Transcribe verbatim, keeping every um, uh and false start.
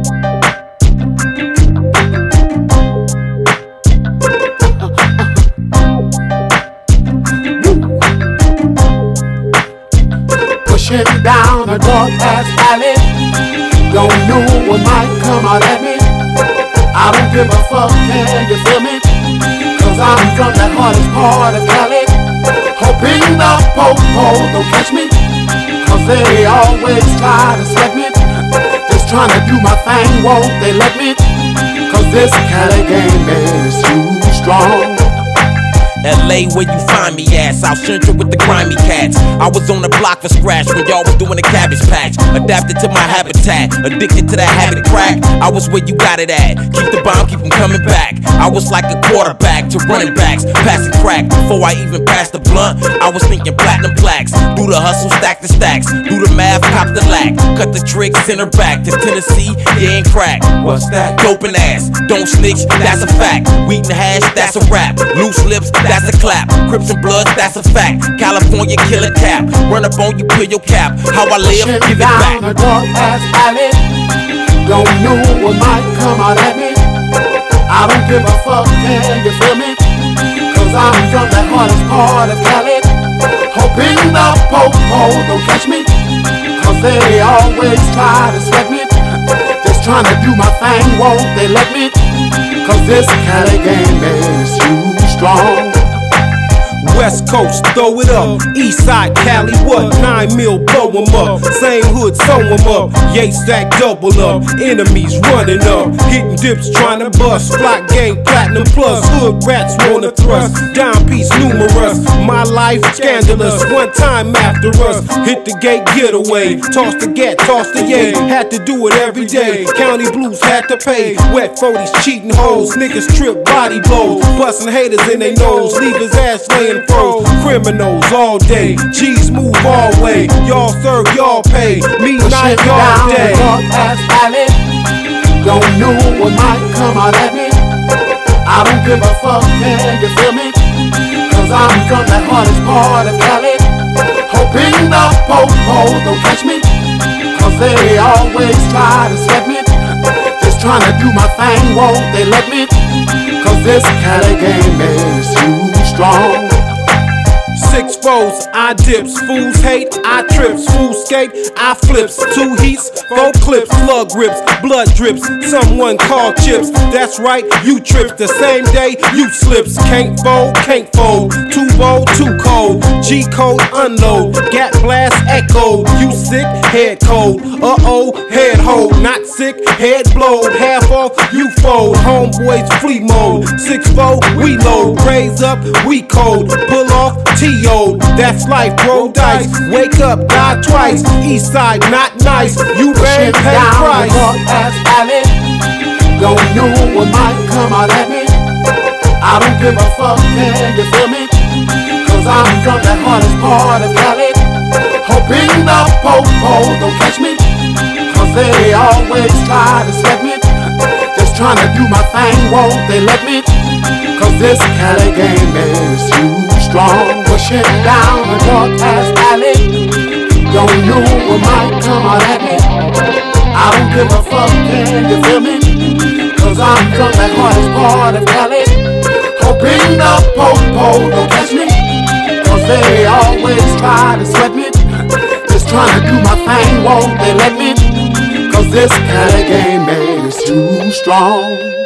Pushing down a dark ass alley, don't know what might come out at me. I don't give a fuck, can you feel me? Cause I'm from the hardest part of Cali. Hoping the po-po don't catch me, cause they always try to sweat me. Just trying to do my thing, won't they let me? Cause this Cali game is too strong. L A where you find me at, South Central with the grimy cats. I was on the block for scratch when y'all was doing the cabbage patch. Adapted to my habitat, addicted to that habit crack. I was where you got it at, keep the bomb, keep them coming back. I was like a quarterback to running backs, passing crack. Before I even passed the blunt, I was thinking platinum plaques. Do the hustle, stack the stacks, do the math, cop the lack. Cut the trick, send her back to Tennessee, yeah, ain't crack. What's that? Dope and ass, don't snitch, that's a fact. Weed and hash, that's a rap. Loose lips, that's a clap. Crips and Bloods, that's a fact. California killer cap. Run up on you, pull your cap. How I live, give it back. Down a dark ass alley, don't know what might come out at me. I don't give a fuck, can you feel me? Cause I'm from the hardest part of Cali. Hoping the po-po don't catch me, cause they always try to sweat me. Just trying to do my thing, won't they let me? Cause this Cali game is too strong. West Coast, throw it up. East Side, Cali, what? Nine mil, blow 'em up. Same hood, sew 'em up. Yates stack, double up. Enemies running up. Hitting dips, trying to bust. Flock gang, platinum plus. Hood rats wanna thrust. Down piece, numerous. My life, scandalous. One time after us. Hit the gate, get away. Toss the gat, toss the yay. Had to do it every day. County blues had to pay. Wet forties, cheating hoes. Niggas trip, body blows. Busting haters in they nose. Leave his ass laying froze. Criminals all day, G's move all way. Y'all serve, y'all pay. Me night, y'all day. Dark ass alley, don't know what might come out at me. I don't give a fuck, can you feel me? Cause I'm from the hardest part of Cali. Hoping the po-po don't catch me, cause they always try to sweat me. Just trying to do my thing, won't they let me? Cause this Cali game is too strong. Six foes, I dips, fools hate, I trips, fools skate, I flips, two heats, four clips, slug rips, blood drips, someone call chips, that's right, you trips, the same day you slips, can't fold, can't fold, too bold, too cold, G code unload, gat blast echo, you sick, head cold, uh-oh, head hold, not sick, head blowed, half off, you fold, homeboys free mode, six four, we load, raise up, we cold, pull off, T O, that's life, roll dice, wake up, die twice, east side, not nice, you better pay price. Dark ass alley, don't know what might come out at me. I don't give a fuck, can you feel me? Cause I'm from the hardest part of Cali. Hoping the po-po don't catch me, cause they always try to sweat me. Just trying to do my thing, won't they let me? Cause this Cali game is too strong. Pushing down a dark ass alley, don't know what might come out at me. I don't give a fuck, can you feel me? Cause I'm from the hardest part of Cali. Hoping the po-po don't catch me, cause they always try to sweat me. Just trying to do my thing, won't they let me? Cause this Cali game is too strong.